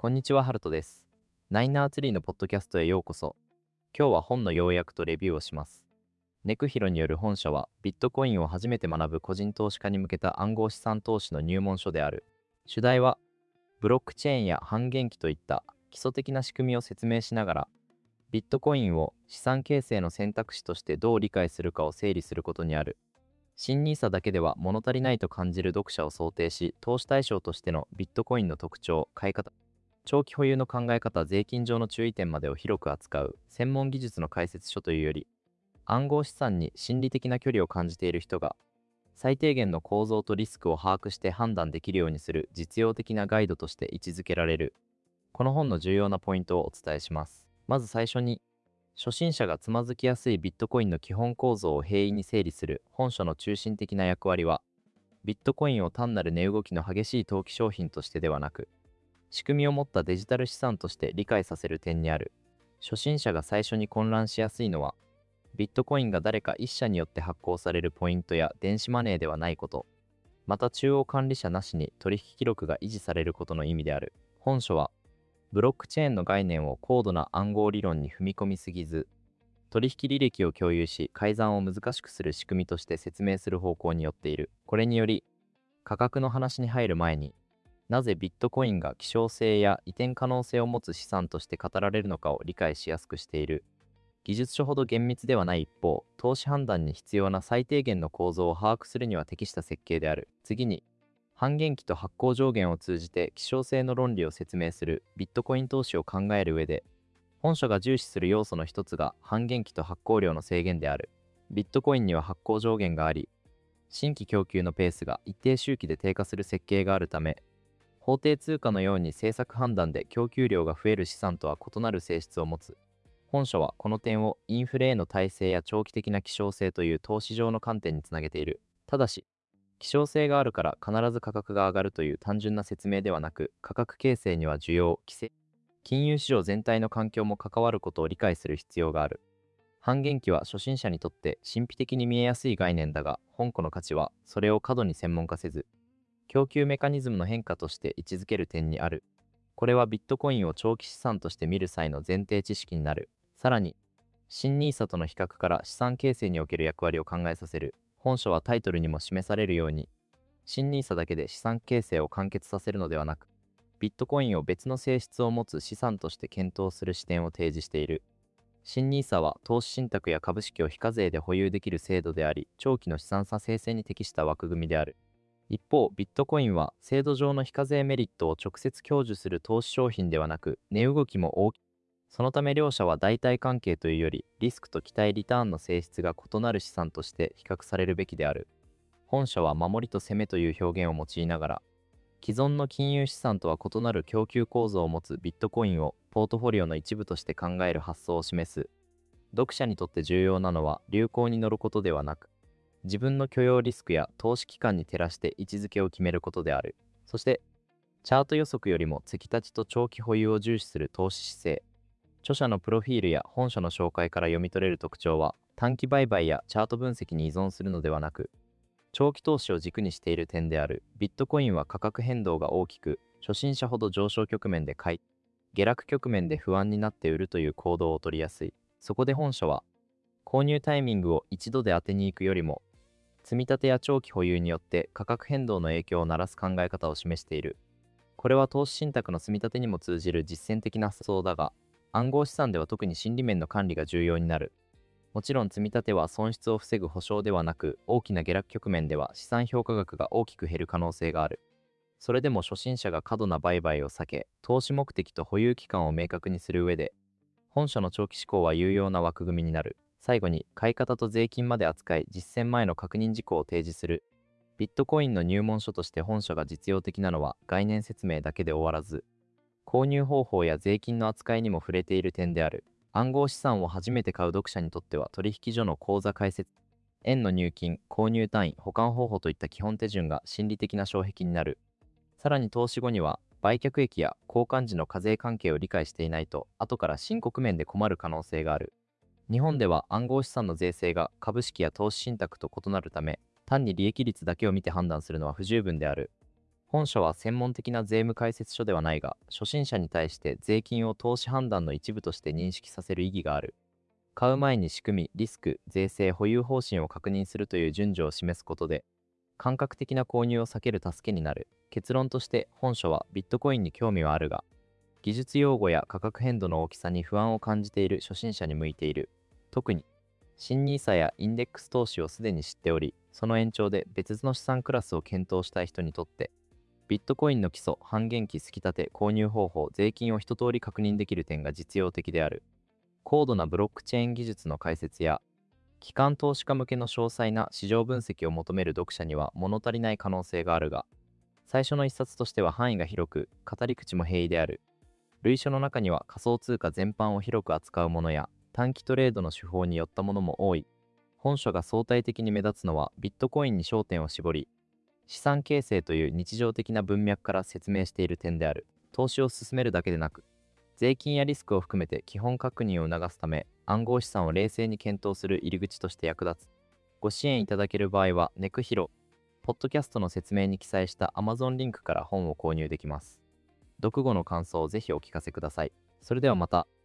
こんにちは、ハルトです。ナイナーツリーのポッドキャストへようこそ。今日は本の要約とレビューをします。ネクヒロによる本書は、ビットコインを初めて学ぶ個人投資家に向けた暗号資産投資の入門書である。主題は、ブロックチェーンや半減期といった基礎的な仕組みを説明しながら、ビットコインを資産形成の選択肢としてどう理解するかを整理することにある。新ニーサだけでは物足りないと感じる読者を想定し、投資対象としてのビットコインの特徴、買い方、長期保有の考え方、税金上の注意点までを広く扱う専門技術の解説書というより、暗号資産に心理的な距離を感じている人が、最低限の構造とリスクを把握して判断できるようにする実用的なガイドとして位置づけられる。この本の重要なポイントをお伝えします。まず最初に、初心者がつまずきやすいビットコインの基本構造を平易に整理する本書の中心的な役割は、ビットコインを単なる値動きの激しい投機商品としてではなく、仕組みを持ったデジタル資産として理解させる点にある。初心者が最初に混乱しやすいのは、ビットコインが誰か一社によって発行されるポイントや電子マネーではないこと、また中央管理者なしに取引記録が維持されることの意味である。本書は、ブロックチェーンの概念を高度な暗号理論に踏み込みすぎず、取引履歴を共有し改ざんを難しくする仕組みとして説明する方向によっている。これにより、価格の話に入る前に、なぜビットコインが希少性や移転可能性を持つ資産として語られるのかを理解しやすくしている。技術書ほど厳密ではない一方、投資判断に必要な最低限の構造を把握するには適した設計である。次に、半減期と発行上限を通じて希少性の論理を説明するビットコイン投資を考える上で、本書が重視する要素の一つが半減期と発行量の制限である。ビットコインには発行上限があり、新規供給のペースが一定周期で低下する設計があるため、法定通貨のように政策判断で供給量が増える資産とは異なる性質を持つ。本書はこの点をインフレへの耐性や長期的な希少性という投資上の観点につなげている。ただし、希少性があるから必ず価格が上がるという単純な説明ではなく、価格形成には需要、規制、金融市場全体の環境も関わることを理解する必要がある。半減期は初心者にとって神秘的に見えやすい概念だが、本書の価値はそれを過度に専門化せず、供給メカニズムの変化として位置づける点にある。これはビットコインを長期資産として見る際の前提知識になる。さらに、新ニーサとの比較から資産形成における役割を考えさせる。本書はタイトルにも示されるように、新ニーサだけで資産形成を完結させるのではなく、ビットコインを別の性質を持つ資産として検討する視点を提示している。新ニーサは投資信託や株式を非課税で保有できる制度であり、長期の資産差生成に適した枠組みである。一方、ビットコインは制度上の非課税メリットを直接享受する投資商品ではなく、値動きも大きい。そのため両者は代替関係というより、リスクと期待リターンの性質が異なる資産として比較されるべきである。本書は守りと攻めという表現を用いながら、既存の金融資産とは異なる供給構造を持つビットコインをポートフォリオの一部として考える発想を示す。読者にとって重要なのは流行に乗ることではなく、自分の許容リスクや投資期間に照らして位置づけを決めることである。そして、チャート予測よりも月立ちと長期保有を重視する投資姿勢。著者のプロフィールや本書の紹介から読み取れる特徴は、短期売買やチャート分析に依存するのではなく、長期投資を軸にしている点である。ビットコインは価格変動が大きく、初心者ほど上昇局面で買い、下落局面で不安になって売るという行動を取りやすい。そこで本書は、購入タイミングを一度で当てに行くよりも、積み立てや長期保有によって価格変動の影響をならす考え方を示している。これは投資信託の積み立てにも通じる実践的な発想だが、暗号資産では特に心理面の管理が重要になる。もちろん積み立ては損失を防ぐ保証ではなく、大きな下落局面では資産評価額が大きく減る可能性がある。それでも初心者が過度な売買を避け、投資目的と保有期間を明確にする上で、本書の長期志向は有用な枠組みになる。最後に、買い方と税金まで扱い、実践前の確認事項を提示する。ビットコインの入門書として本書が実用的なのは概念説明だけで終わらず、購入方法や税金の扱いにも触れている点である。暗号資産を初めて買う読者にとっては取引所の口座開設、円の入金、購入単位、保管方法といった基本手順が心理的な障壁になる。さらに投資後には、売却益や交換時の課税関係を理解していないと、後から申告面で困る可能性がある。日本では暗号資産の税制が株式や投資信託と異なるため、単に利益率だけを見て判断するのは不十分である。 本書は専門的な税務解説書ではないが、初心者に対して税金を投資判断の一部として認識させる意義がある。買う前に仕組み、リスク、税制、保有方針を確認するという順序を示すことで、感覚的な購入を避ける助けになる。結論として、本書はビットコインに興味はあるが、技術用語や価格変動の大きさに不安を感じている初心者に向いている。特に、新ニーサやインデックス投資をすでに知っており、その延長で別の資産クラスを検討したい人にとって、ビットコインの基礎、半減期、突き立て、購入方法、税金を一通り確認できる点が実用的である。高度なブロックチェーン技術の解説や、機関投資家向けの詳細な市場分析を求める読者には物足りない可能性があるが、最初の一冊としては範囲が広く、語り口も平易である。類書の中には仮想通貨全般を広く扱うものや、短期トレードの手法によったものも多い。本書が相対的に目立つのは、ビットコインに焦点を絞り、資産形成という日常的な文脈から説明している点である。投資を進めるだけでなく、税金やリスクを含めて基本確認を促すため、暗号資産を冷静に検討する入り口として役立つ。ご支援いただける場合は、ネクヒロ、ポッドキャストの説明に記載した Amazon リンクから本を購入できます。読後の感想をぜひお聞かせください。それではまた。